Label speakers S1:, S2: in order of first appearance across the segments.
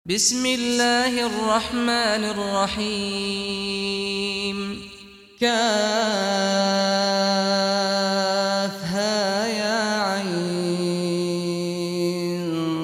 S1: بسم الله الرحمن الرحيم كافها يا عين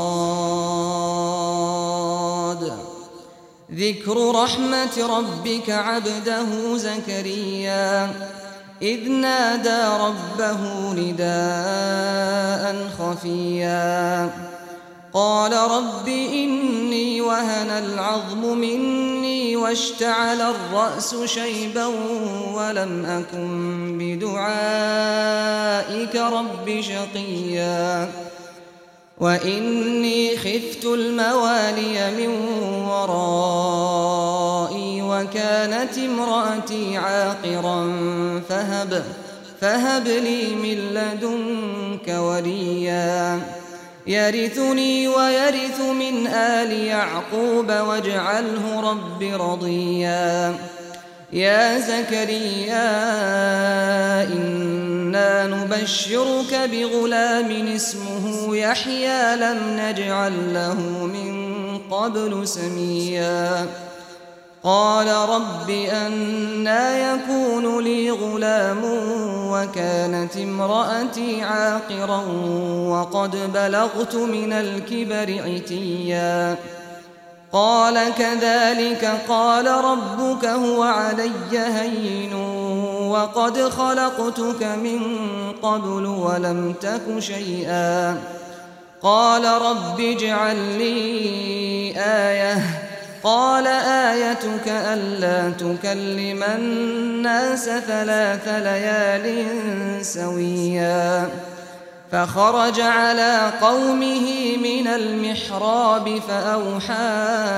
S1: صاد ذكر رحمة ربك عبده زكريا إذ نادى ربه نداء خفيا قال رب إني وهن العظم مني واشتعل الرأس شيبا ولم أكن بدعائك رب شقيا وإني خفت الموالي من ورائي وكانت امرأتي عاقرا فهب لي من لدنك وليا يرثني ويرث من آل يعقوب واجعله رب رضيا يا زكريا إنا نبشرك بغلام اسمه يحيى لم نجعل له من قبل سميا قال رب أنى يكون لي غلام وكانت امرأتي عاقرا وقد بلغت من الكبر عتيا قال كذلك قال ربك هو علي هين وقد خلقتك من قبل ولم تك شيئا قال رب اجعل لي آية قال آيتك ألا تكلم الناس 3 ليال سويا فخرج على قومه من المحراب فأوحى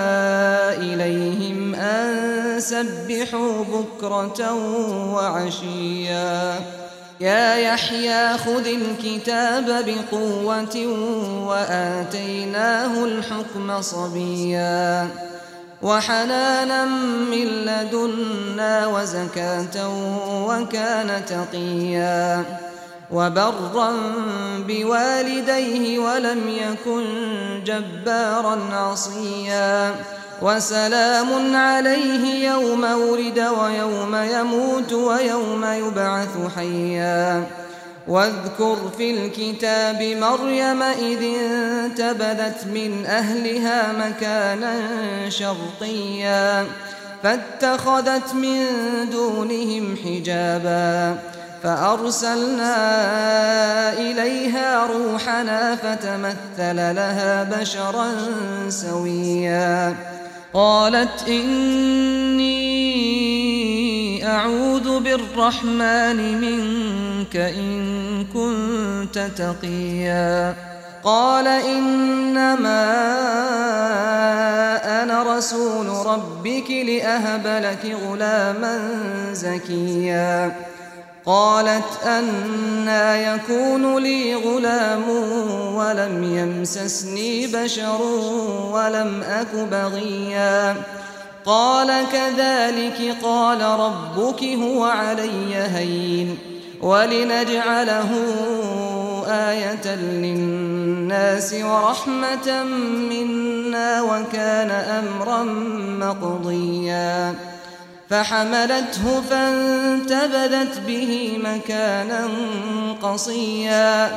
S1: إليهم أن سبحوا بكرة وعشيا يا يحيى خذ الكتاب بقوة وآتيناه الحكم صبيا وحنانا من لدنا وزكاة وكان تقيا وبرا بوالديه ولم يكن جبارا عصيا وسلام عليه يوم ولد ويوم يموت ويوم يبعث حيا واذكر في الكتاب مريم إذ انتبذت من أهلها مكانا شرقيا فاتخذت من دونهم حجابا فأرسلنا إليها روحنا فتمثل لها بشرا سويا قالت إني أعوذ بالرحمن منك إن كنت تقيا قال إنما أنا رسول ربك لأهب لك غلاما زكيا قالت أنى يكون لي غلام ولم يمسسني بشر ولم أك بغيا قال كذلك قال ربك هو علي هين ولنجعله آية للناس ورحمة منا وكان أمرا مقضيا فحملته فانتبذت به مكانا قصيا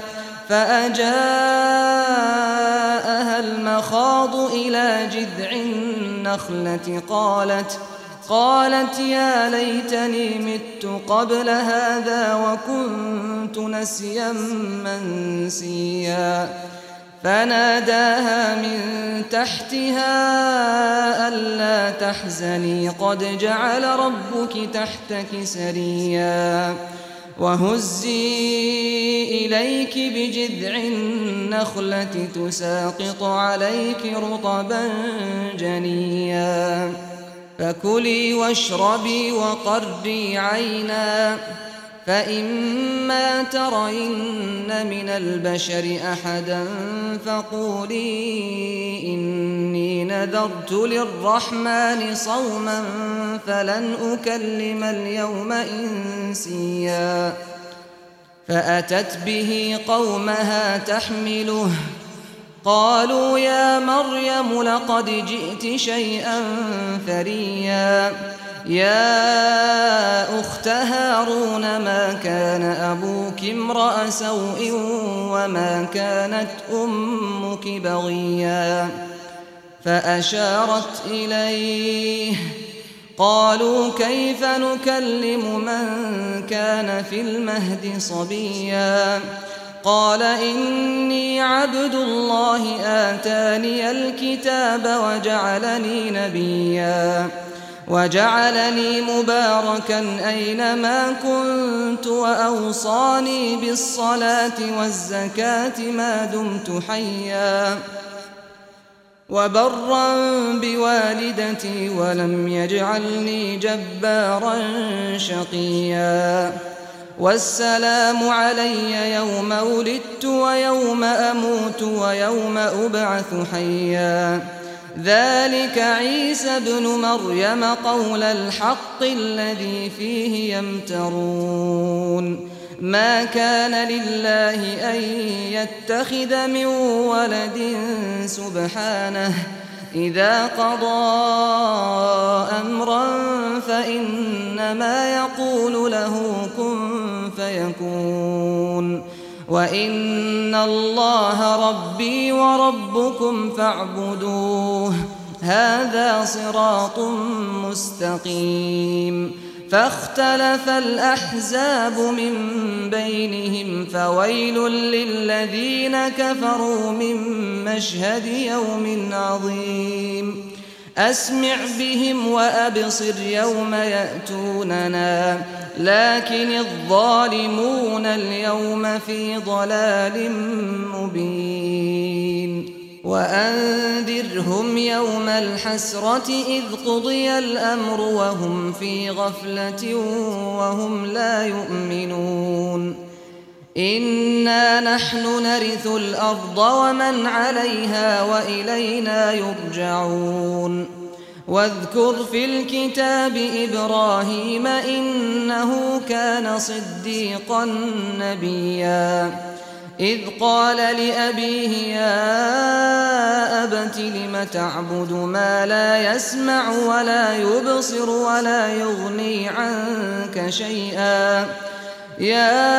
S1: فأجاءها المخاض إلى جذع النخلة قالت يا ليتني مت قبل هذا وكنت نسيا منسيا فناداها من تحتها ألا تحزني قد جعل ربك تحتك سريا وهزي إليك بجذع النخلة تساقط عليك رطبا جنيا فكلي واشربي وقري عينا فإما ترين من البشر أحدا فقولي إني نذرت للرحمن صوما فلن أكلم اليوم إنسيا فأتت به قومها تحمله قالوا يا مريم لقد جئت شيئا فريا يا أخت هارون ما كان أبوك امرأ سوء وما كانت أمك بغيا فأشارت إليه قالوا كيف نكلم من كان في المهد صبيا قال إني عبد الله آتاني الكتاب وجعلني نبيا وجعلني مباركا أينما كنت وأوصاني بالصلاة والزكاة ما دمت حيا وبرا بوالدتي ولم يجعلني جبارا شقيا والسلام علي يوم ولدت ويوم أموت ويوم أبعث حيا ذلك عيسى ابن مريم قول الحق الذي فيه يمترون ما كان لله أن يتخذ من ولد سبحانه إذا قضى أمرا فإنما يقول له كن فيكون وإن الله ربي وربكم فاعبدوه هذا صراط مستقيم فاختلف الأحزاب من بينهم فويل للذين كفروا من مشهد يوم عظيم أسمع بهم وأبصر يوم يأتوننا لكن الظالمون اليوم في ضلال مبين وأنذرهم يوم الحسرة إذ قضي الأمر وهم في غفلة وهم لا يؤمنون إنا نحن نرث الأرض ومن عليها وإلينا يرجعون واذكر في الكتاب إبراهيم إنه كان صديقا نبيا إذ قال لأبيه يا أبت لم تعبد ما لا يسمع ولا يبصر ولا يغني عنك شيئا يا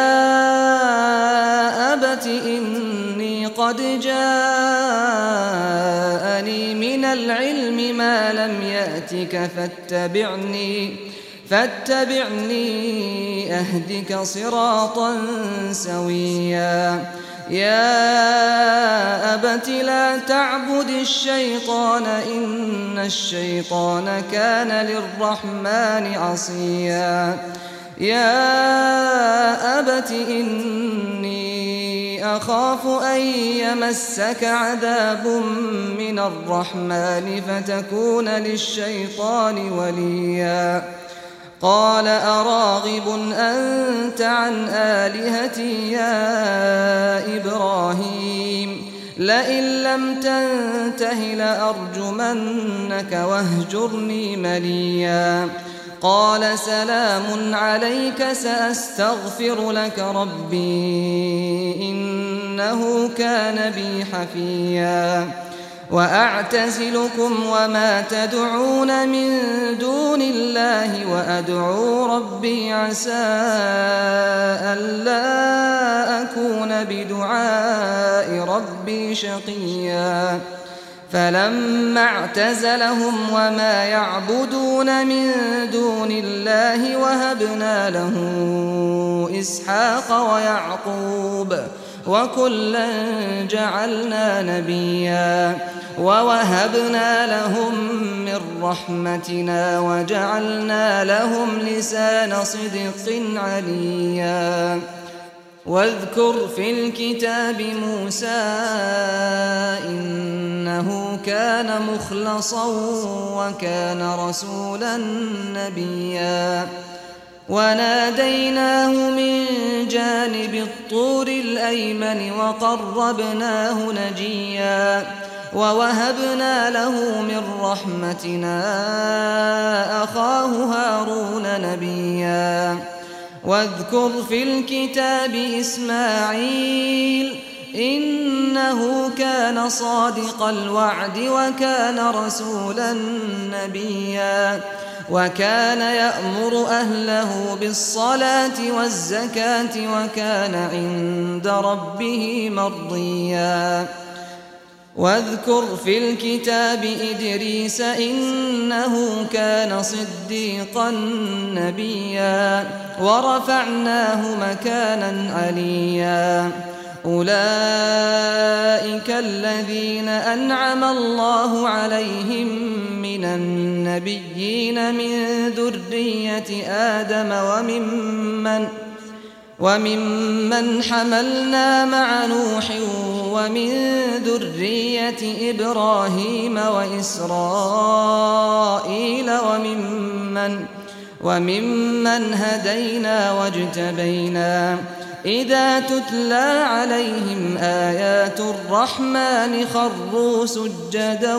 S1: أبت إني قد جاءني من العلم ما لم يأتك فاتبعني أهدك صراطا سويا يا أبت لا تعبد الشيطان إن الشيطان كان للرحمن عصيا يا أبت إني أخاف أن يمسك عذاب من الرحمن فتكون للشيطان وليا قال أراغب أنت عن آلهتي يا إبراهيم لئن لم تنته لأرجمنك واهجرني مليا قال سلام عليك سأستغفر لك ربي إنه كان بي حفيا وأعتزلكم وما تدعون من دون الله وأدعو ربي عسى ألا أكون بدعاء ربي شقيا فلما اعتزلهم وما يعبدون من دون الله وهبنا له إسحاق ويعقوب وكلا جعلنا نبيا ووهبنا لهم من رحمتنا وجعلنا لهم لسان صدق عليا واذكر في الكتاب موسى إنه كان مخلصا وكان رسولا نبيا وناديناه من جانب الطور الأيمن وقربناه نجيا ووهبنا له من رحمتنا أخاه هارون نبيا واذكر في الكتاب إسماعيل إنه كان صادق الوعد وكان رسولا نبيا وكان يأمر أهله بالصلاة والزكاة وكان عند ربه مرضيا واذكر في الكتاب إدريس إنه كان صديقا نبيا ورفعناه مكانا عليا أولئك الذين أنعم الله عليهم من النبيين من ذرية آدم وممن حملنا مع نوح ومن ذرية إبراهيم وإسرائيل وممن هدينا واجتبينا إذا تتلى عليهم آيات الرحمن خروا سجدا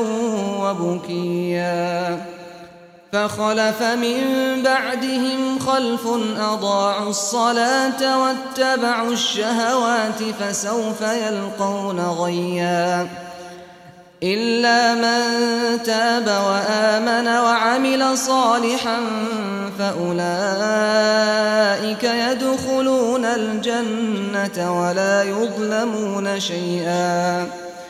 S1: وبكيا فخلف من بعدهم خلف أضاعوا الصلاة واتبعوا الشهوات فسوف يلقون غيا إلا من تاب وآمن وعمل صالحا فأولئك يدخلون الجنة ولا يظلمون شيئا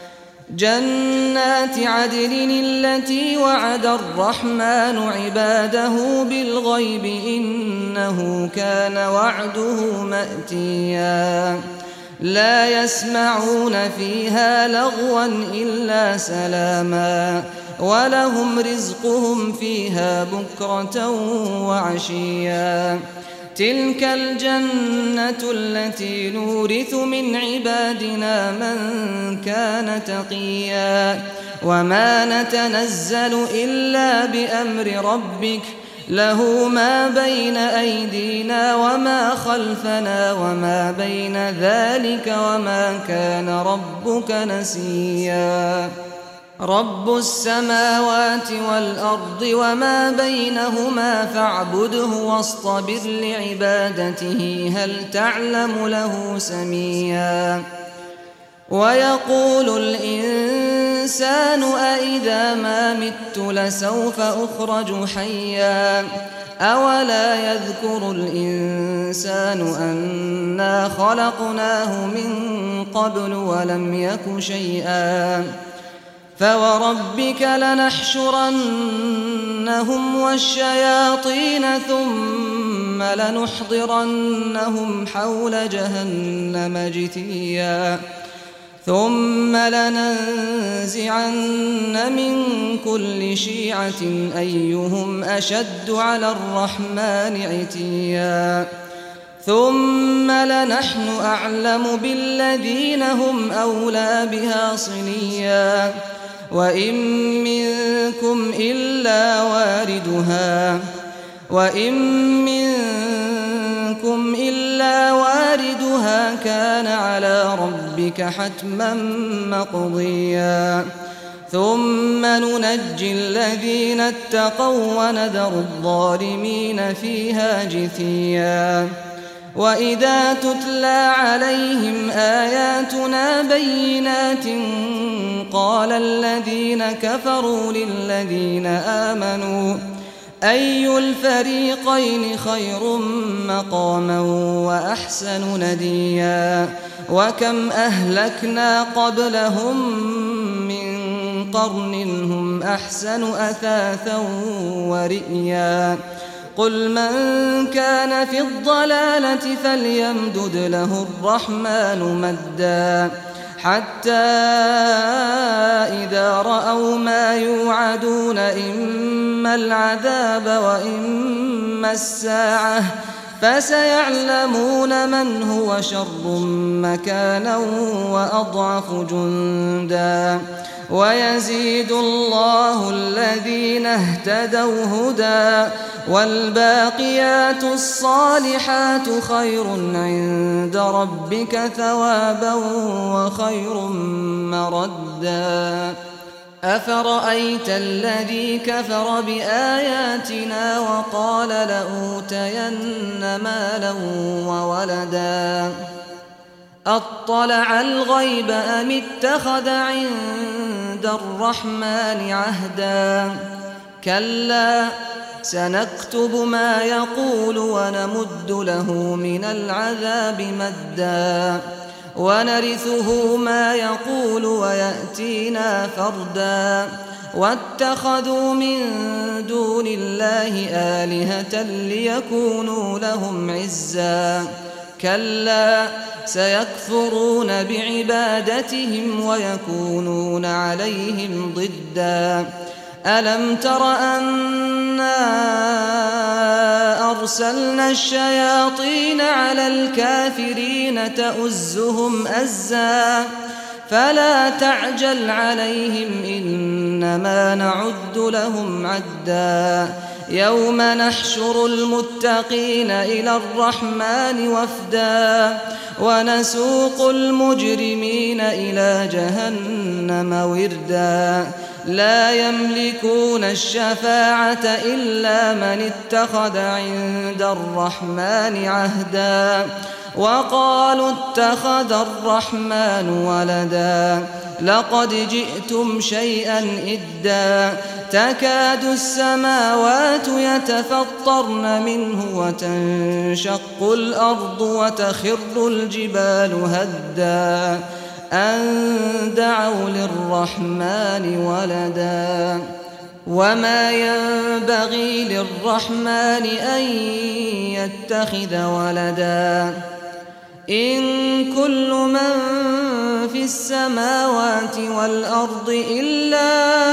S1: جنات عدن التي وعد الرحمن عباده بالغيب إنه كان وعده مأتيا لا يسمعون فيها لغوا إلا سلاما ولهم رزقهم فيها بكرة وعشيا تلك الجنة التي نورث من عبادنا من كان تقيا وما نتنزل إلا بأمر ربك له ما بين أيدينا وما خلفنا وما بين ذلك وما كان ربك نسيا رب السماوات والأرض وما بينهما فاعبده واصطبر لعبادته هل تعلم له سميا ويقول الإنسان أإذا ما مت لسوف أخرج حيا أولا يذكر الإنسان أنا خلقناه من قبل ولم يك شيئا فوربك لنحشرنهم والشياطين ثم لنحضرنهم حول جهنم جثيا ثم لننزعن من كل شيعة أيهم أشد على الرحمن عتيا ثم لنحن أعلم بالذين هم أولى بها صليا وإن منكم إلا واردها كان على ربك حتما مقضيا ثم ننجي الذين اتقوا ونذر الظالمين فيها جثيا وإذا تتلى عليهم آياتنا بينات قال الذين كفروا للذين آمنوا أي الفريقين خير مقاما وأحسن نديا وكم أهلكنا قبلهم من قرن هم أحسن أثاثا ورئيا قل من كان في الضلالة فليمدد له الرحمن مدا حتى إذا رأوا ما يوعدون إما العذاب وإما الساعة فسيعلمون من هو شر مكانا وأضعف جندا ويزيد الله الذين اهتدوا هدى والباقيات الصالحات خير عند ربك ثوابا وخير مردا أفرأيت الذي كفر بآياتنا وقال لأوتين مالا وولدا أطلع الغيب أم اتخذ عند الرحمن عهدا كلا سنكتب ما يقول ونمد له من العذاب مدا ونرثه ما يقول ويأتينا فردا واتخذوا من دون الله آلهة ليكونوا لهم عزا كلا سيكفرون بعبادتهم ويكونون عليهم ضدا ألم تر أنا أرسلنا الشياطين على الكافرين تؤزهم أزا فلا تعجل عليهم إنما نعد لهم عدا يوم نحشر المتقين إلى الرحمن وفدا ونسوق المجرمين إلى جهنم وردا لا يملكون الشفاعة إلا من اتخذ عند الرحمن عهدا وقالوا اتخذ الرحمن ولدا لقد جئتم شيئا إدا تكاد السماوات يتفطرن منه وتنشق الأرض وتخر الجبال هدا أن دعوا للرحمن ولدا وما ينبغي للرحمن أن يتخذ ولدا إن كل من في السماوات والأرض إلا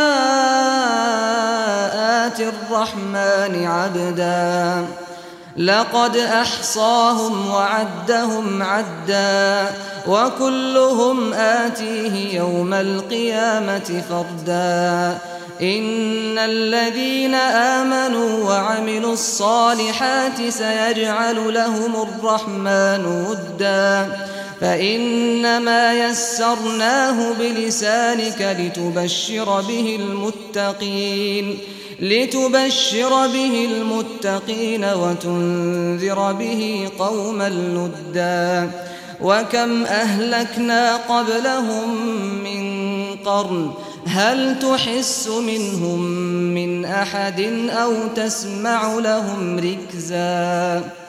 S1: آتي الرحمن عبدا لقد أحصاهم وعدهم عدا وكلهم آتيه يوم القيامة فردا إن الذين آمنوا وعملوا الصالحات سيجعل لهم الرحمن ودا فإنما يسرناه بلسانك لتبشر به المتقين وتنذر به قوما لدا وكم أهلكنا قبلهم من قرن هل تحس منهم من أحد أو تسمع لهم ركزا